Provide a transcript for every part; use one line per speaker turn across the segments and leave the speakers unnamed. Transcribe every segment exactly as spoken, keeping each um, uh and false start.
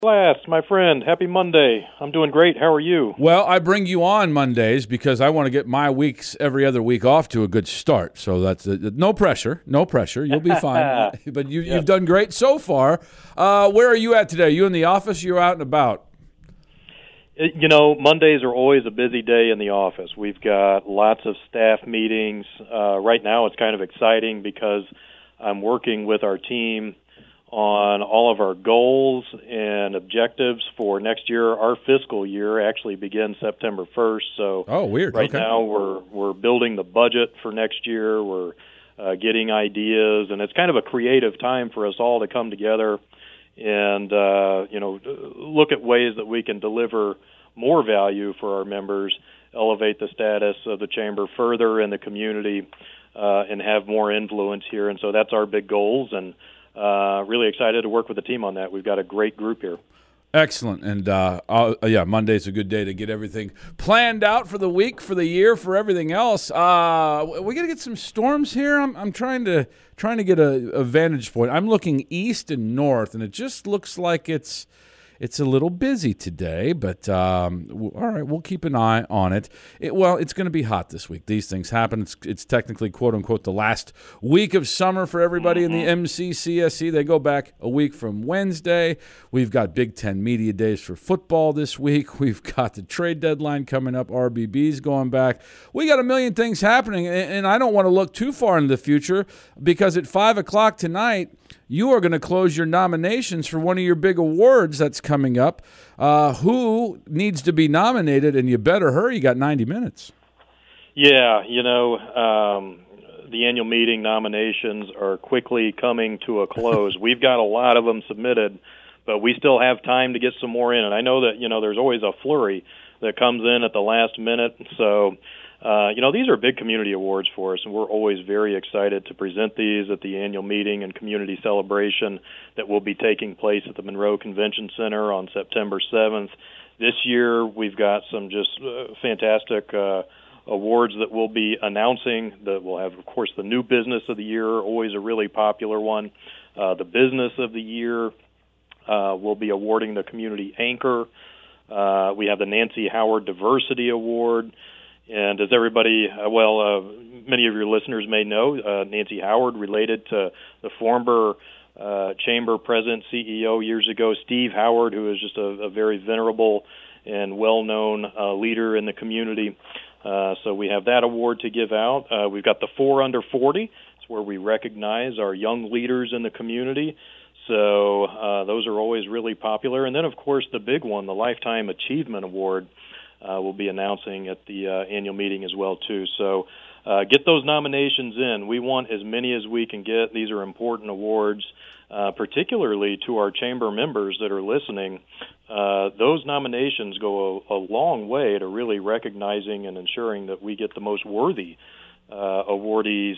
Glass, my friend, happy Monday. I'm doing great. How are you?
Well, I bring you on Mondays because I want to get my weeks every other week off to a good start. So that's uh, no pressure, no pressure. You'll be fine. But you,
Yes.
you've done great so far. Uh, where are you at today? You in the office? You out and about?
You know, Mondays are always a busy day in the office. We've got lots of staff meetings. Uh, right now it's kind of exciting because I'm working with our team on all of our goals and objectives for next year. Our fiscal year actually begins September first. So
Oh, weird.
right
Okay.
now we're we're building the budget for next year. We're uh, getting ideas, and it's kind of a creative time for us all to come together and uh, you know look at ways that we can deliver more value for our members, elevate the status of the chamber further in the community, uh, and have more influence here. And so that's our big goals, and Uh, really excited to work with the team on that. We've got a great group here.
Excellent. And, uh, uh, yeah, Monday's a good day to get everything planned out for the week, for the year, for everything else. Uh, we got to get some storms here. I'm, I'm trying to trying to get a, a vantage point. I'm looking east and north, and it just looks like it's it's a little busy today. But, um, w- all right, we'll keep an eye on it. it well, it's going to be hot this week. These things happen. It's, it's technically, quote-unquote, the last week of summer for everybody in the M C C S E. They go back a week from Wednesday. We've got Big Ten Media Days for football this week. We've got the trade deadline coming up. R B B's going back. We got a million things happening, and, and I don't want to look too far into the future because at five o'clock tonight, you are going to close your nominations for one of your big awards that's coming up. Uh, who needs to be nominated? And you better hurry. You got ninety minutes.
Yeah, you know, um, the annual meeting nominations are quickly coming to a close. We've got a lot of them submitted, but we still have time to get some more in. And I know that, you know, there's always a flurry that comes in at the last minute. So, uh, you know, these are big community awards for us, and we're always very excited to present these at the annual meeting and community celebration that will be taking place at the Monroe Convention Center on September seventh. This year, we've got some just uh, fantastic uh, awards that we'll be announcing. That we'll have, of course, the new business of the year, always a really popular one. Uh, the business of the year, uh, we'll be awarding the community anchor. Uh, we have the Nancy Howard Diversity Award. And as everybody, uh, well, uh, many of your listeners may know, uh, Nancy Howard, related to the former uh, chamber president, C E O years ago, Steve Howard, who is just a, a very venerable and well-known uh, leader in the community. Uh, so we have that award to give out. Uh, we've got the four under forty. It's where we recognize our young leaders in the community. So uh, those are always really popular. And then, of course, the big one, the Lifetime Achievement Award, Uh, we'll be announcing at the uh, annual meeting as well, too. So uh, get those nominations in. We want as many as we can get. These are important awards, uh, particularly to our chamber members that are listening. Uh, those nominations go a, a long way to really recognizing and ensuring that we get the most worthy uh, awardees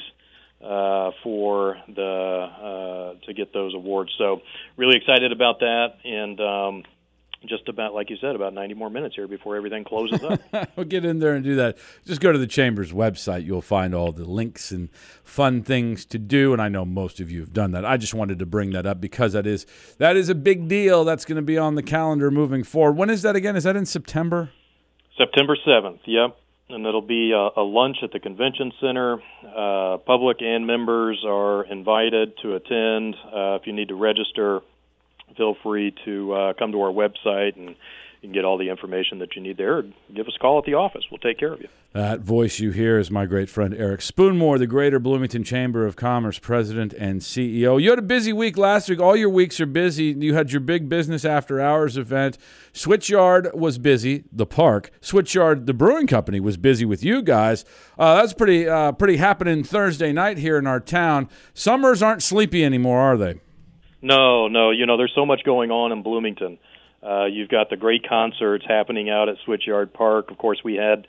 uh, for the uh, to get those awards. So really excited about that, and um, just about, like you said, about ninety more minutes here before everything closes up.
We'll get in there and do that. Just go to the Chamber's website. You'll find all the links and fun things to do, and I know most of you have done that. I just wanted to bring that up because that is that is a big deal. That's going to be on the calendar moving forward. When is that again? Is that in September?
September seventh, yep. And it'll be a, a lunch at the convention center. Uh, public and members are invited to attend. Uh, if you need to register, feel free to uh, come to our website, and you can get all the information that you need there. Give us a call at the office. We'll take care of you.
That voice you hear is my great friend Eric Spoonmore, the Greater Bloomington Chamber of Commerce President and C E O. You had a busy week last week. All your weeks are busy. You had your big business after hours event. Switchyard was busy, the park. Switchyard, the brewing company, was busy with you guys. Uh, that's pretty, uh, pretty happening Thursday night here in our town. Summers aren't sleepy anymore, are they?
No, no. You know, there's so much going on in Bloomington. Uh, you've got the great concerts happening out at Switchyard Park. Of course, we had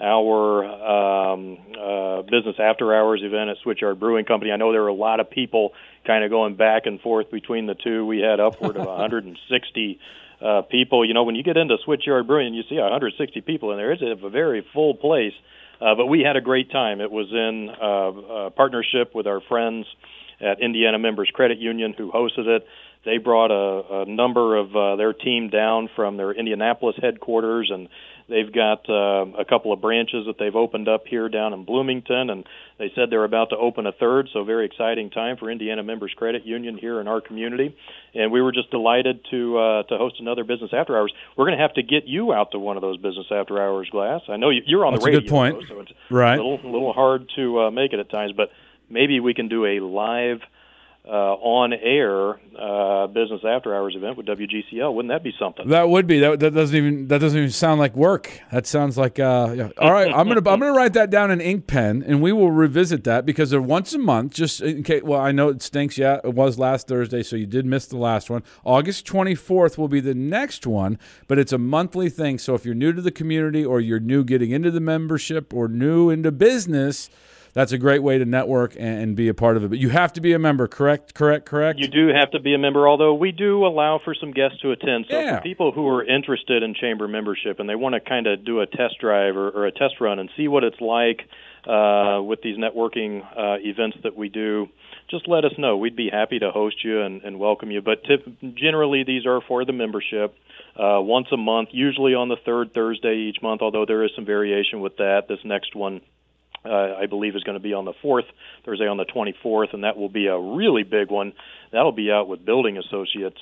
our um, uh, business after-hours event at Switchyard Brewing Company. I know there were a lot of people kind of going back and forth between the two. We had upward of one hundred sixty uh, people. You know, when you get into Switchyard Brewing and you see one hundred sixty people in there, it's a very full place. Uh, but we had a great time. It was in uh, uh, partnership with our friends at Indiana Members Credit Union, who hosted it. they brought a, a number of uh, their team down from their Indianapolis headquarters, and they've got uh, a couple of branches that they've opened up here down in Bloomington, and they said they're about to open a third, so very exciting time for Indiana Members Credit Union here in our community. And we were just delighted to uh, to host another Business After Hours. We're going to have to get you out to one of those Business After Hours, Glass. I know you, you're on
That's
the radio,
a good point.
though, so it's
right.
a little, little hard to uh, make it at times, but maybe we can do a live Uh, on-air uh, Business After Hours event with W G C L. Wouldn't that be something?
That would be. That, that doesn't even that doesn't even sound like work. That sounds like. Uh, yeah. All right, I'm gonna I'm gonna write that down in ink pen, and we will revisit that because they're once a month. Just in case. Well, I know it stinks. Yeah, it was last Thursday, so you did miss the last one. August twenty-fourth will be the next one, but it's a monthly thing. So if you're new to the community, or you're new getting into the membership, or new into business, that's a great way to network and be a part of it. But you have to be a member, correct? Correct, correct?
You do have to be a member, although we do allow for some guests to attend. So
yeah.
for people who are interested in chamber membership and they want to kind of do a test drive or, or a test run and see what it's like uh, with these networking uh, events that we do, just let us know. We'd be happy to host you and, and welcome you. But tip, generally, these are for the membership. Uh, once a month, usually on the third Thursday each month, although there is some variation with that. This next one, Uh, I believe is going to be on the fourth, Thursday on the twenty-fourth, and that will be a really big one. That'll be out with Building Associates.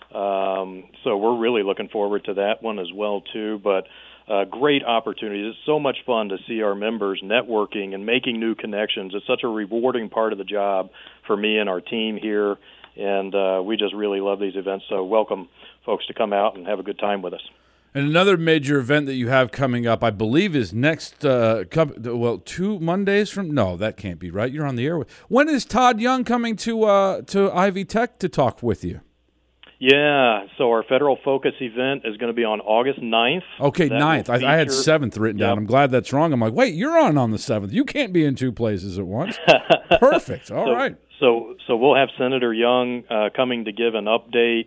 Um, so we're really looking forward to that one as well, too. But uh, great opportunities. It's so much fun to see our members networking and making new connections. It's such a rewarding part of the job for me and our team here, and uh, we just really love these events. So welcome folks to come out and have a good time with us.
And another major event that you have coming up, I believe, is next, uh, com- well, two Mondays from, no, that can't be right. You're on the air. With, when is Todd Young coming to uh, to Ivy Tech to talk with you?
Yeah, so our Federal Focus event is going to be on August ninth.
Okay,
that
ninth. I, I had seventh written
yep.
down. I'm glad that's wrong. I'm like, wait, you're on on the seventh. You can't be in two places at once. Perfect. All
so,
right.
So, so we'll have Senator Young uh, coming to give an update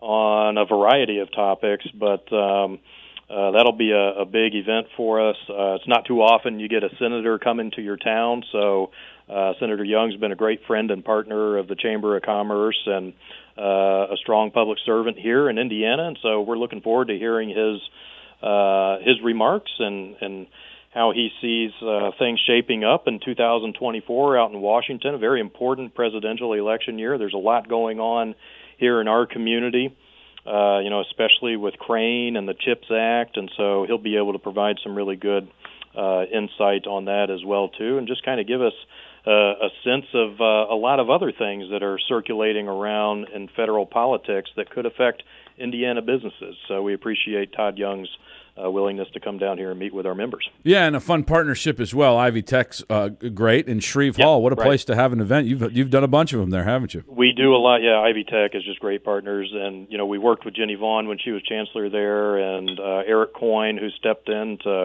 on a variety of topics, but um, uh, that'll be a, a big event for us. Uh, it's not too often you get a senator coming to your town, so uh, Senator Young's been a great friend and partner of the Chamber of Commerce and uh, a strong public servant here in Indiana, and so we're looking forward to hearing his uh, his remarks and, and how he sees uh, things shaping up in two thousand twenty-four out in Washington, a very important presidential election year. There's a lot going on here in our community, uh, you know, especially with Crane and the CHIPS Act, and so he'll be able to provide some really good uh, insight on that as well, too, and just kind of give us uh, a sense of uh, a lot of other things that are circulating around in federal politics that could affect Indiana businesses. So we appreciate Todd Young's Uh, willingness to come down here and meet with our members.
Yeah, and a fun partnership as well. Ivy Tech's uh, great, and Shreve
yep,
Hall, what a
right.
place to have an event. You've you've done a bunch of them there, haven't you?
We do a lot. Yeah, Ivy Tech is just great partners, and you know we worked with Jenny Vaughn when she was chancellor there, and uh, Eric Coyne, who stepped in to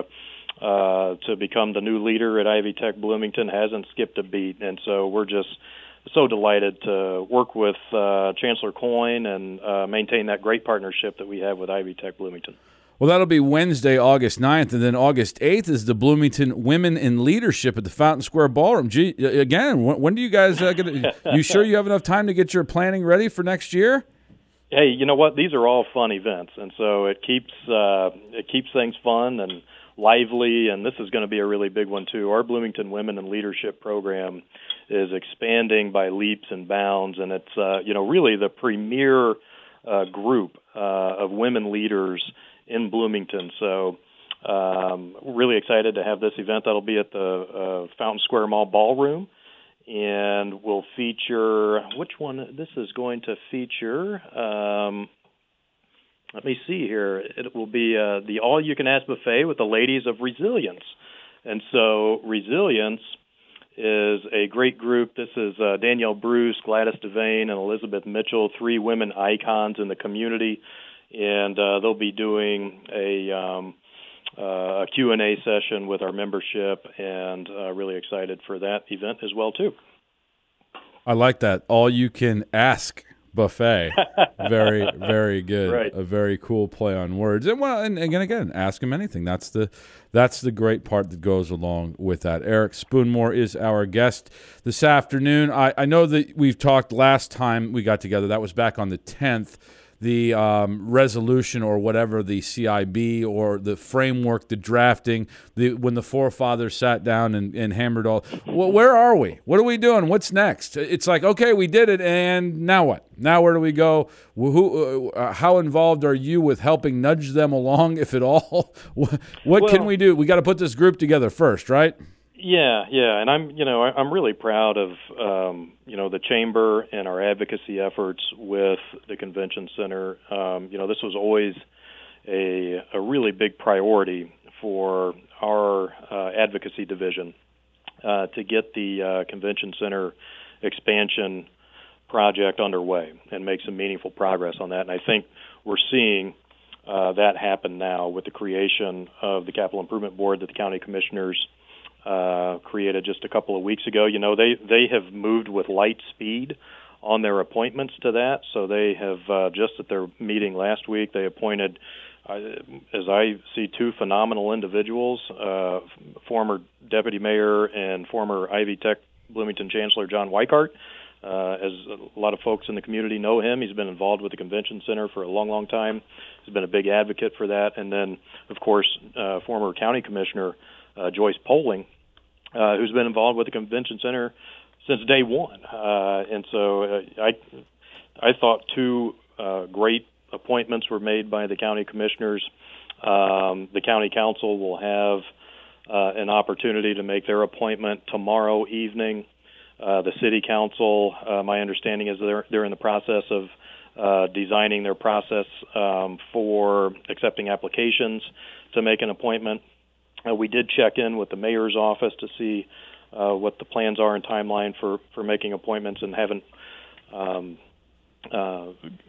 uh, to become the new leader at Ivy Tech Bloomington, hasn't skipped a beat, and so we're just so delighted to work with uh, Chancellor Coyne and uh, maintain that great partnership that we have with Ivy Tech Bloomington.
Well, that'll be Wednesday, August ninth, and then August eighth is the Bloomington Women in Leadership at the Fountain Square Ballroom. Gee, again, when, when do you guys uh, get it? You sure you have enough time to get your planning ready for next year?
Hey, you know what? These are all fun events, and so it keeps uh, it keeps things fun and lively, and this is going to be a really big one, too. Our Bloomington Women in Leadership program is expanding by leaps and bounds, and it's uh, you know really the premier uh, group uh, of women leaders in Bloomington. So um, really excited to have this event. That'll be at the uh, Fountain Square Mall Ballroom, and will feature, which one? This is going to feature, um, let me see here. It will be uh, the all-you-can-ask buffet with the Ladies of Resilience. And so Resilience is a great group. This is uh, Danielle Bruce, Gladys Devane, and Elizabeth Mitchell, three women icons in the community. And uh, they'll be doing a, um, uh, a Q and A session with our membership, and uh, really excited for that event as well, too.
I like that. All you can ask buffet. Very, very good.
Right.
A very cool play on words. And well, and again, again, ask him anything. That's the that's the great part that goes along with that. Eric Spoonmore is our guest this afternoon. I, I know that we've talked last time we got together. That was back on the tenth. The um, resolution or whatever, the C I B or the framework, the drafting, the when the forefathers sat down and, and hammered all. Well, where are we? What are we doing? What's next? It's like, okay, we did it, and now what? Now where do we go? Who? Uh, how involved are you with helping nudge them along, if at all? What
well,
can we do? We got to put this group together first, right?
Yeah, yeah, and I'm, you know, I'm really proud of, um, you know, the chamber and our advocacy efforts with the convention center. Um, you know, this was always a a really big priority for our uh, advocacy division uh, to get the uh, convention center expansion project underway and make some meaningful progress on that. And I think we're seeing uh, that happen now with the creation of the Capital Improvement Board that the county commissioners Uh, created just a couple of weeks ago. You know, they they have moved with light speed on their appointments to that. So they have uh, just at their meeting last week, they appointed, uh, as I see, two phenomenal individuals, uh, former deputy mayor and former Ivy Tech Bloomington Chancellor John Weikart. Uh, as a lot of folks in the community know him, he's been involved with the convention center for a long, long time. He's been a big advocate for that. And then, of course, uh, former county commissioner uh, Joyce Poling, Uh, who's been involved with the convention center since day one, uh, and so uh, I, I thought two uh, great appointments were made by the county commissioners. Um, the county council will have uh, an opportunity to make their appointment tomorrow evening. Uh, the city council, uh, my understanding is they're they're in the process of uh, designing their process um, for accepting applications to make an appointment. Uh, we did check in with the mayor's office to see uh, what the plans are and timeline for, for making appointments, and haven't um, uh,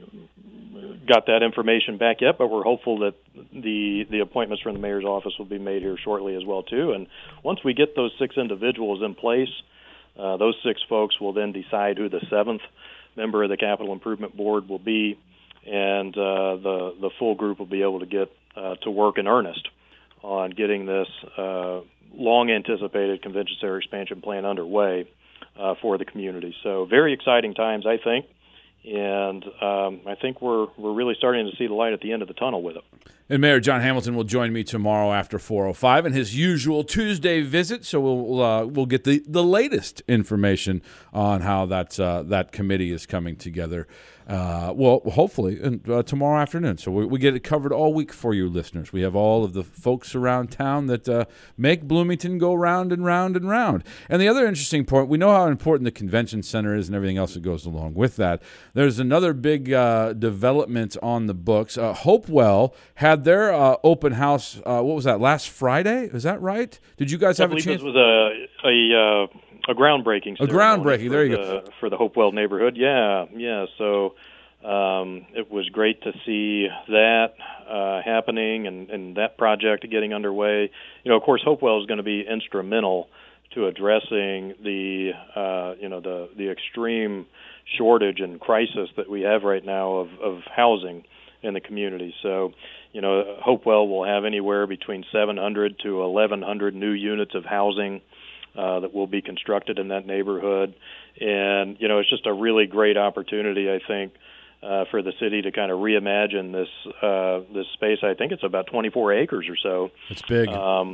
got that information back yet. But we're hopeful that the the appointments from the mayor's office will be made here shortly as well too. And once we get those six individuals in place, uh, those six folks will then decide who the seventh member of the Capital Improvement Board will be, and uh, the the full group will be able to get uh, to work in earnest on getting this uh, long-anticipated convention center expansion plan underway uh, for the community. So very exciting times, I think, and um, I think we're we're really starting to see the light at the end of the tunnel with it.
And Mayor John Hamilton will join me tomorrow after four oh five in his usual Tuesday visit, so we'll uh, we'll get the, the latest information on how that uh, that committee is coming together. Uh, well, hopefully uh, tomorrow afternoon. So we, we get it covered all week for you listeners. We have all of the folks around town that uh, make Bloomington go round and round and round. And the other interesting point, we know how important the convention center is and everything else that goes along with that. There's another big uh, development on the books. Uh, Hopewell had their uh, open house, uh, what was that, last Friday? Is that right? Did you guys have a chance?
I believe this was a... a uh A groundbreaking
A groundbreaking, there you
the,
go.
For the Hopewell neighborhood, yeah, yeah. So um, it was great to see that uh, happening and, and that project getting underway. You know, of course, Hopewell is going to be instrumental to addressing the, uh, you know, the the extreme shortage and crisis that we have right now of, of housing in the community. So, you know, Hopewell will have anywhere between seven hundred to eleven hundred new units of housing Uh, that will be constructed in that neighborhood. And, you know, it's just a really great opportunity, I think, uh, for the city to kind of reimagine this uh, this space. I think it's about twenty-four acres or so.
It's big.
Um,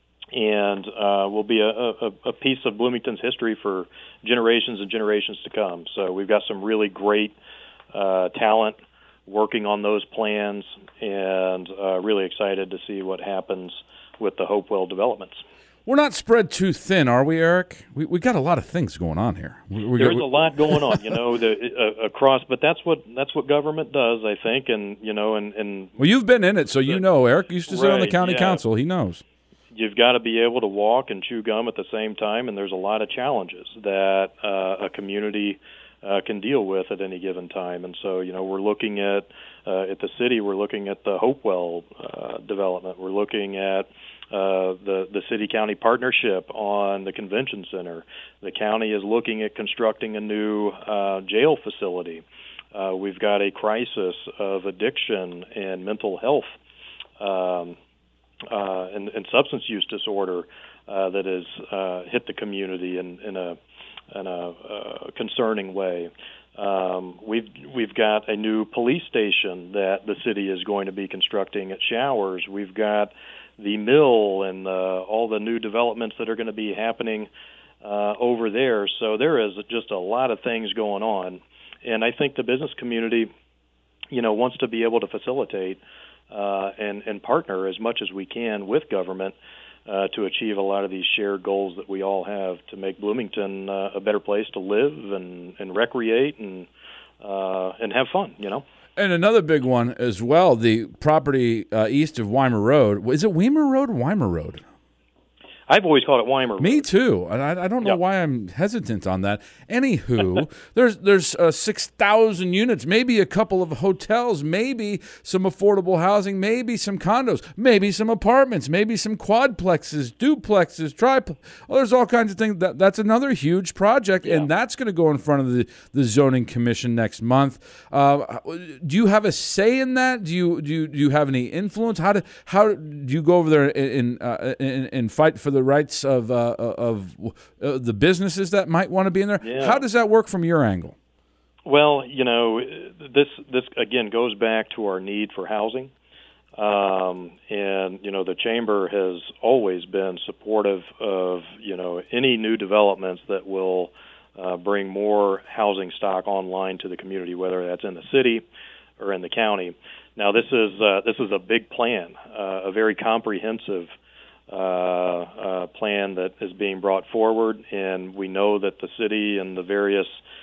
and uh, will be a, a, a piece of Bloomington's history for generations and generations to come. So we've got some really great uh, talent working on those plans, and uh, really excited to see what happens with the Hopewell developments.
We're not spread too thin, are we, Eric? We we got a lot of things going on here. We, we
There's
got,
a lot going on, you know, the, uh, across. But that's what that's what government does, I think, and you know, and, and
well, you've been in it, so you know. Eric used to sit
right,
on the county
yeah.
council; he knows.
You've got to be able to walk and chew gum at the same time, and there's a lot of challenges that uh, a community uh, can deal with at any given time. And so, you know, we're looking at uh, at the city, we're looking at the Hopewell uh, development, we're looking at Uh, the the city-county partnership on the convention center. The county is looking at constructing a new uh, jail facility. Uh, we've got a crisis of addiction and mental health um, uh, and, and substance use disorder uh, that has uh, hit the community in, in a, in a uh, concerning way. Um, we've we've got a new police station that the city is going to be constructing at Showers. We've got the mill and uh, all the new developments that are going to be happening uh, over there. So there is just a lot of things going on, and I think the business community, you know, wants to be able to facilitate uh, and and partner as much as we can with government Uh, to achieve a lot of these shared goals that we all have to make Bloomington uh, a better place to live and, and recreate and uh, and have fun, you know.
And another big one as well, the property uh, east of Weimer Road. Is it Weimer Road or Weimer Road?
I've always called it Weimer.
Me too. And I, I don't know
yep.
why I'm hesitant on that. Anywho, there's there's uh, six thousand units, maybe a couple of hotels, maybe some affordable housing, maybe some condos, maybe some apartments, maybe some quadplexes, duplexes, triplexes. Well, there's all kinds of things. That, that's another huge project, yeah. and that's going to go in front of the, the zoning commission next month. Uh, do you have a say in that? Do you do you, do you have any influence? How do how do you go over there and uh, and, and fight for the the rights of uh, of uh, the businesses that might want to be in there?
Yeah.
How does that work from your angle?
Well, you know, this this again goes back to our need for housing, um, and you know, the chamber has always been supportive of you know any new developments that will uh, bring more housing stock online to the community, whether that's in the city or in the county. Now, this is uh, this is a big plan, uh, a very comprehensive Uh, uh, plan that is being brought forward, and we know that the city and the various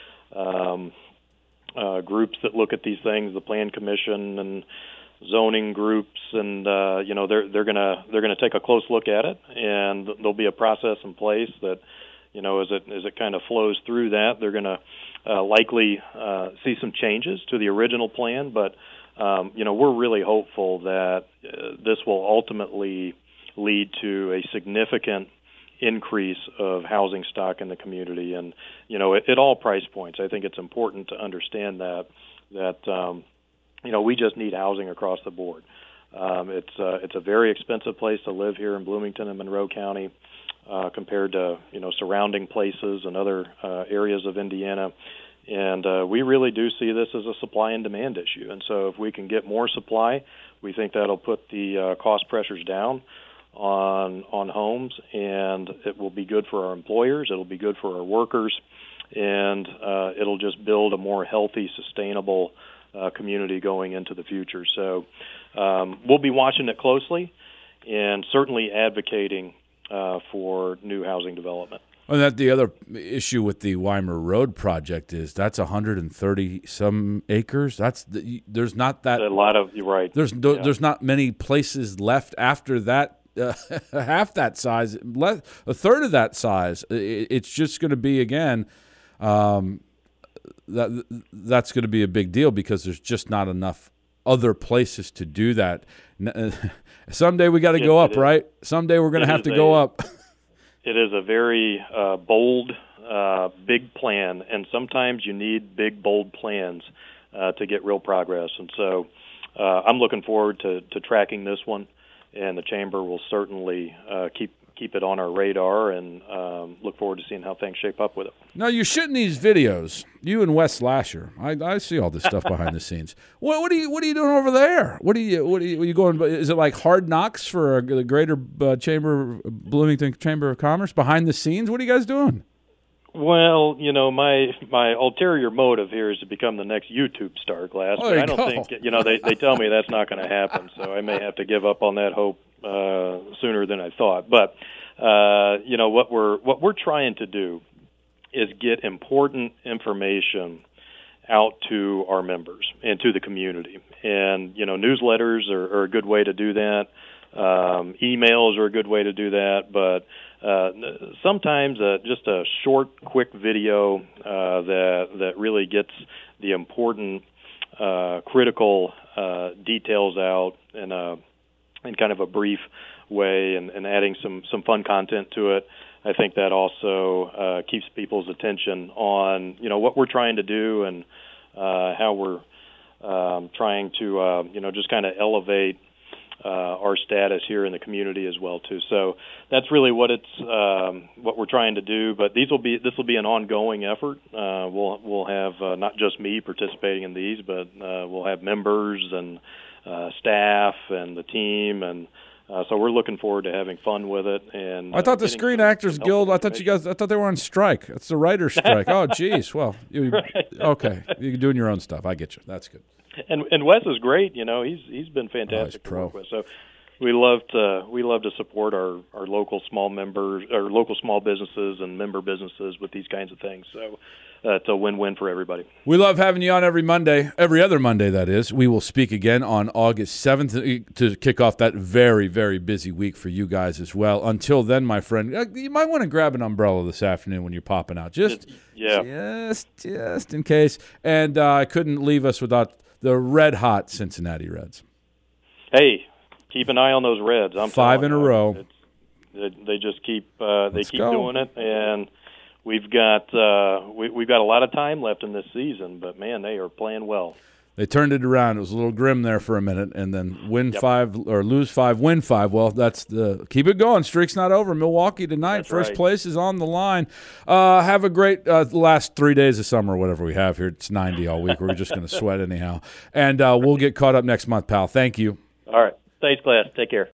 um, uh, groups that look at these things, the Plan Commission and zoning groups, and uh, you know they're they're gonna they're gonna take a close look at it, and there'll be a process in place that you know as it as it kind of flows through that, they're gonna uh, likely uh, see some changes to the original plan, but um, you know we're really hopeful that uh, this will ultimately lead to a significant increase of housing stock in the community, and you know, at, at all price points. I think it's important to understand that that um, you know we just need housing across the board. Um, it's uh, it's a very expensive place to live here in Bloomington and Monroe County uh, compared to you know surrounding places and other uh, areas of Indiana, and uh, we really do see this as a supply and demand issue. And so, if we can get more supply, we think that'll put the uh, cost pressures down on on homes, and it will be good for our employers, it'll be good for our workers, and uh, it'll just build a more healthy, sustainable uh, community going into the future. So um, we'll be watching it closely and certainly advocating uh, for new housing development.
And that the other issue with the Weimer Road project is that's one hundred thirty some acres. That's the, there's not that
a lot of you're right.
There's
yeah.
there's not many places left after that. Uh, half that size, less, a third of that size. It, it's just going to be again. Um, that that's going to be a big deal because there's just not enough other places to do that. Someday we got to go up,
is.
right? Someday we're going to have to
a,
go up.
It is a very uh, bold, uh, big plan, and sometimes you need big, bold plans uh, to get real progress. And so, uh, I'm looking forward to, to tracking this one. And the chamber will certainly uh, keep keep it on our radar, and um, look forward to seeing how things shape up with it.
Now, you're shooting these videos, you and Wes Lasher. I, I see all this stuff behind the scenes. What, what are you What are you doing over there? What are you What are you, are you going? Is it like Hard Knocks for the Greater uh, Chamber, Bloomington Chamber of Commerce? Behind the scenes, what are you guys doing?
Well, you know, my my ulterior motive here is to become the next YouTube star, Glass.
Oh,
but I don't
go.
think, you know, they, they tell me that's not going to happen, so I may have to give up on that hope uh, sooner than I thought. But, uh, you know, what we're what we're trying to do is get important information out to our members and to the community. And, you know, newsletters are, are a good way to do that. Um, emails are a good way to do that, but uh, sometimes uh, just a short, quick video uh, that that really gets the important, uh, critical uh, details out in a in kind of a brief way, and, and adding some some fun content to it. I think that also uh, keeps people's attention on you know what we're trying to do and uh, how we're um, trying to, uh, you know, just kind of elevate uh, our status here in the community as well too. So that's really what it's um, what we're trying to do. But these will be this will be an ongoing effort. Uh, we'll we'll have uh, not just me participating in these, but uh, we'll have members and uh, staff and the team and. Uh, so we're looking forward to having fun with it. And
I thought
uh,
the Screen Actors Guild. I thought you guys. I thought they were on strike. It's the writer's strike. Oh, geez. Well, you,
right.
Okay. You're doing your own stuff. I get you. That's good.
And and Wes is great. You know, he's he's been fantastic
oh, he's
to
pro.
work with. So we love to we love to support our, our local small members, our local small businesses and member businesses with these kinds of things. So. Uh, it's a win-win for everybody.
We love having you on every Monday, every other Monday, that is. We will speak again on August seventh to kick off that very, very busy week for you guys as well. Until then, my friend, you might want to grab an umbrella this afternoon when you're popping out. Just,
yeah.
just, just in case. And uh, I couldn't leave us without the red-hot Cincinnati Reds.
Hey, keep an eye on those Reds. I'm
Five in a row.
It's, they just keep uh, they
Let's
keep
go.
doing it, and we've got uh, we, we've got a lot of time left in this season. But man, they are playing well.
They turned it around. It was a little grim there for a minute, and then win
Yep.
five or lose five, win five. Well, that's the keep it going. Streak's not over. Milwaukee tonight,
That's
first
right.
place is on the line. Uh, have a great uh, last three days of summer, whatever we have here. It's ninety all week. We're just going to sweat anyhow, and uh, we'll get caught up next month, pal. Thank you.
All right, thanks, class. Take care.